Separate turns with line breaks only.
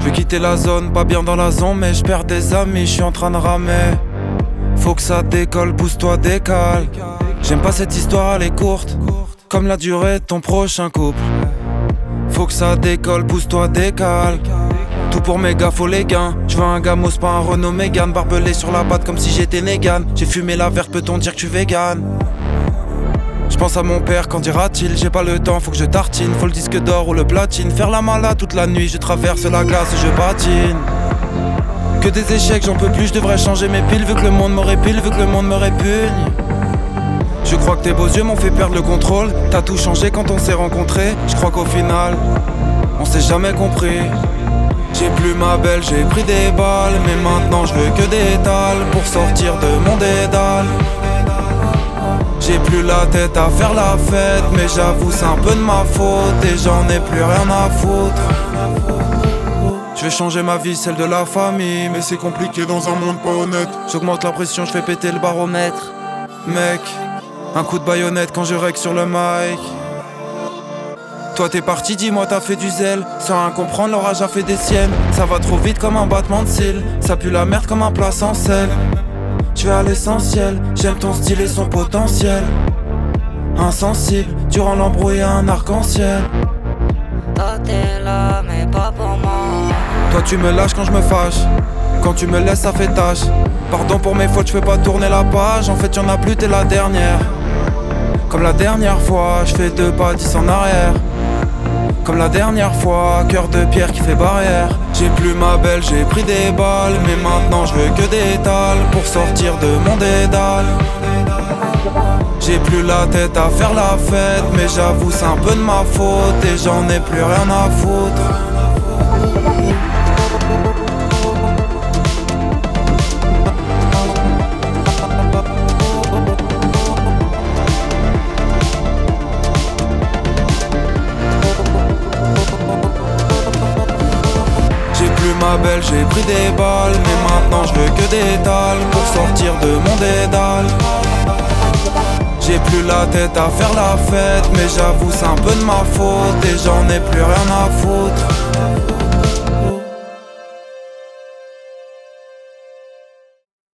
veux quitter la zone, pas bien dans la zone, mais je perds des amis, je suis en train de ramer. Faut que ça décolle, pousse-toi, décale. J'aime pas cette histoire, elle est courte, comme la durée de ton prochain couple. Faut que ça décolle, pousse-toi, décale. Tout pour mes gars, faut les gains. J'veux un gamos, pas un Renault Mégane. Barbelé sur la batte comme si j'étais Negan. J'ai fumé la verte, peut-on dire que je suis vegan? J'pense à mon père, qu'en dira-t-il? J'ai pas le temps, faut que je tartine. Faut le disque d'or ou le platine. Faire la malade toute la nuit, je traverse la glace et je patine. Que des échecs, j'en peux plus, je devrais changer mes piles. Vu que le monde me répile, vu que le monde me répugne. Je crois que tes beaux yeux m'ont fait perdre le contrôle. T'as tout changé quand on s'est rencontrés. Je crois qu'au final, on s'est jamais compris. J'ai plus ma belle, j'ai pris des balles. Mais maintenant je veux que des dalles pour sortir de mon dédale. J'ai plus la tête à faire la fête, mais j'avoue c'est un peu de ma faute. Et j'en ai plus rien à foutre. Je vais changer ma vie, celle de la famille, mais c'est compliqué dans un monde pas honnête. J'augmente la pression, je fais péter le baromètre. Mec, un coup de baïonnette quand je règle sur le mic. Toi t'es parti, dis-moi t'as fait du zèle. Sans rien comprendre, l'orage a fait des siennes. Ça va trop vite comme un battement de cils. Ça pue la merde comme un plat sans sel. Je vais à l'essentiel, j'aime ton style et son potentiel. Insensible, durant l'embrouille un arc-en-ciel.
Toi t'es là mais pas pour moi.
Toi tu me lâches quand je me fâche. Quand tu me laisses ça fait tâche. Pardon pour mes fautes, je fais pas tourner la page. En fait y'en a plus, t'es la dernière. Comme la dernière fois, je fais 2 pas 10 en arrière. Comme la dernière fois, cœur de pierre qui fait barrière. J'ai plus ma belle, j'ai pris des balles. Mais maintenant je veux que des dalles pour sortir de mon dédale. J'ai plus la tête à faire la fête, mais j'avoue c'est un peu de ma faute. Et j'en ai plus rien à foutre. Ma belle, j'ai pris des balles, mais maintenant je veux que des dalles pour sortir de mon dédale. J'ai plus la tête à faire la fête, mais j'avoue c'est un peu de ma faute et j'en ai plus rien à foutre.